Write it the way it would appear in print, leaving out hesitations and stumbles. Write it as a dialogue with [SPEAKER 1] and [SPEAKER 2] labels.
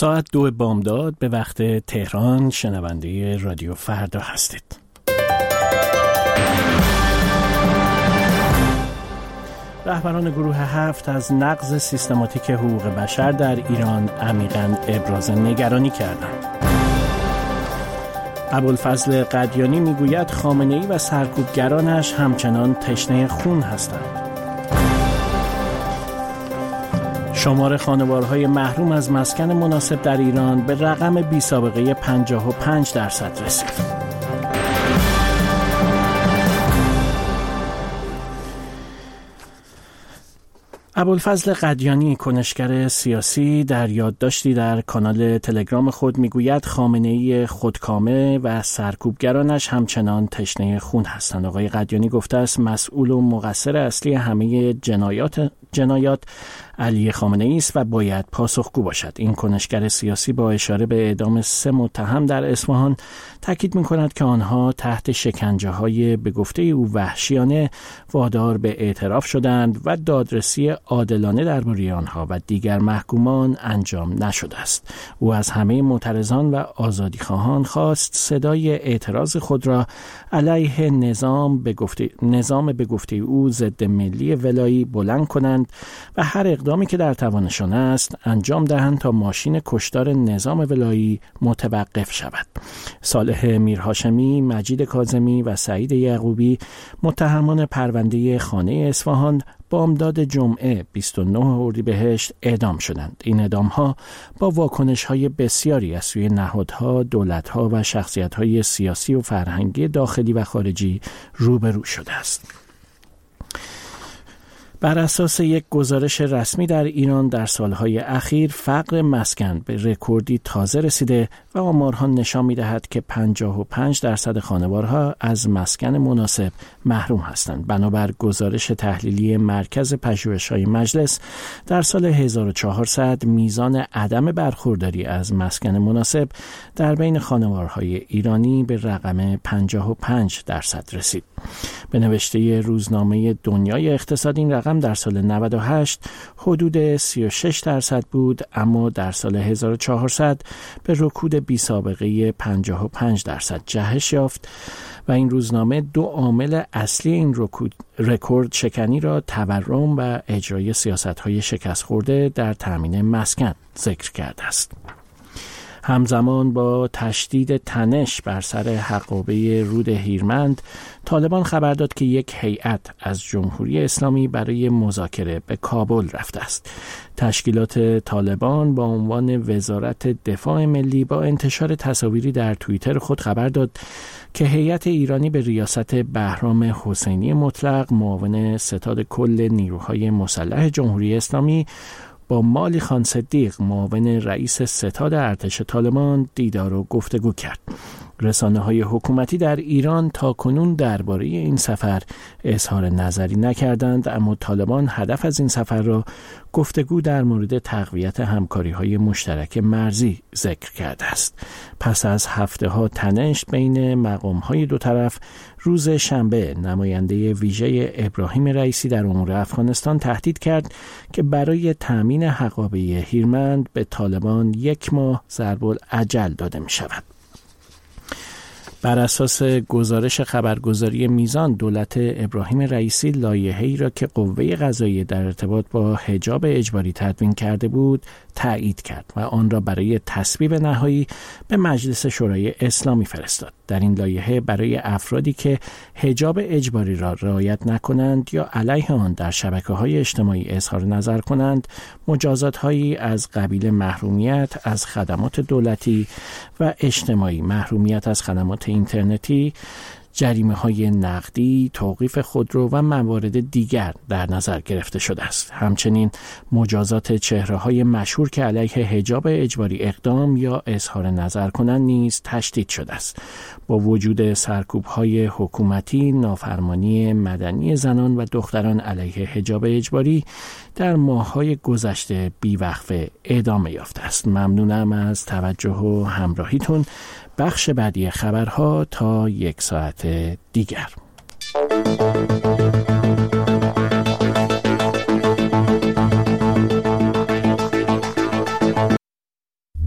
[SPEAKER 1] ساعت 2 بامداد به وقت تهران شنونده رادیو فردا هستید. رهبران گروه 7 از نقض سیستماتیک حقوق بشر در ایران عمیقاً ابراز نگرانی کردند. ابوالفضل قدیانی میگوید خامنه‌ای و سرکوبگرانش همچنان تشنه خون هستند. شمار خانوارهای محروم از مسکن مناسب در ایران به رقم بی‌سابقه 55% رسید. ابوالفضل قدیانی، کنشگر سیاسی، در یادداشتی در کانال تلگرام خود میگوید خامنه‌ای خودکامه و سرکوبگرانش همچنان تشنه خون هستند. آقای قدیانی گفته است مسئول و مقصر اصلی همه جنایات علی خامنه‌ای است و باید پاسخگو باشد. این کنشگر سیاسی با اشاره به اعدام 3 متهم در اصفهان تاکید می‌کند که آنها تحت شکنجه‌های به گفته او وحشیانه وادار به اعتراف شدند و دادرسی عادلانه درباره آنها و دیگر محکومان انجام نشده است. او از همه معترضان و آزادیخواهان خواست صدای اعتراض خود را علیه نظام به گفته او ضد ملی ولایی بلند کنند و هر اقدامی که در توانشان است انجام دهند تا ماشین کشتار نظام ولایی متوقف شود. صالح میرهاشمی، مجید کاظمی و سعید یعقوبی، متهمان پرونده خانه اصفهان، بامداد جمعه 29 اردیبهشت اعدام شدند. این اعدام‌ها با واکنش‌های بسیاری از سوی نهادها، دولت‌ها و شخصیت‌های سیاسی و فرهنگی داخلی و خارجی روبرو شده است. بر اساس یک گزارش رسمی در ایران در سالهای اخیر فقر مسکن به رکوردی تازه رسیده و آمارها نشان می‌دهد که 55% خانوارها از مسکن مناسب محروم هستند. بنابر گزارش تحلیلی مرکز پژوهش‌های مجلس در سال 1400 میزان عدم برخورداری از مسکن مناسب در بین خانوارهای ایرانی به رقم 55% رسید. به نوشته روزنامه دنیای اقتصاد این رقم در سال 98 حدود 36% بود، اما در سال 1400 به رکود بی‌سابقه 55% جهش یافت و این روزنامه 2 عامل اصلی این رکورد شکنی را تورم و اجرای سیاست‌های شکست خورده در تامین مسکن ذکر کرده است. همزمان با تشدید تنش بر سر حقابه رود هیرمند، طالبان خبر داد که یک هیئت از جمهوری اسلامی برای مذاکره به کابل رفته است. تشکیلات طالبان با عنوان وزارت دفاع ملی با انتشار تصاویری در توییتر خود خبر داد که هیئت ایرانی به ریاست بهرام حسینی مطلق، معاون ستاد کل نیروهای مسلح جمهوری اسلامی، با مالی خان صدیق، معاون رئیس ستاد ارتش طالبان، دیدار و گفتگو کرد. رسانه‌های حکومتی در ایران تاکنون درباره این سفر اظهار نظری نکردند، اما طالبان هدف از این سفر را گفتگو در مورد تقویت همکاری‌های مشترک مرزی ذکر کرده است. پس از هفته‌ها تنش بین مقام‌های دو طرف، روز شنبه نماینده ویژه ابراهیم رئیسی در امور افغانستان تهدید کرد که برای تأمین حقابه هیرمند به طالبان 1 ماه ضرب‌الاجل داده می‌شود. بر اساس گزارش خبرگزاری میزان، دولت ابراهیم رئیسی لایحه‌ای را که قوه قضاییه در ارتباط با حجاب اجباری تدوین کرده بود تایید کرد و آن را برای تصویب نهایی به مجلس شورای اسلامی فرستاد. در این لایحه برای افرادی که حجاب اجباری را رعایت نکنند یا علیه آن در شبکه‌های اجتماعی اظهار نظر کنند، مجازات‌هایی از قبیل محرومیت از خدمات دولتی و اجتماعی، محرومیت از خدمات اینترنتی، جریمه‌های نقدی، توقیف خودرو و موارد دیگر در نظر گرفته شده است. همچنین مجازات چهره‌های مشهور که علیه حجاب اجباری اقدام یا اظهار نظر کنند نیز تشدید شده است. با وجود سرکوب‌های حکومتی، نافرمانی مدنی زنان و دختران علیه حجاب اجباری در ماه‌های گذشته بی‌وقفه ادامه یافته است. ممنونم از توجه و همراهیتون. بخش بعدی خبرها تا 1 ساعت دیگر.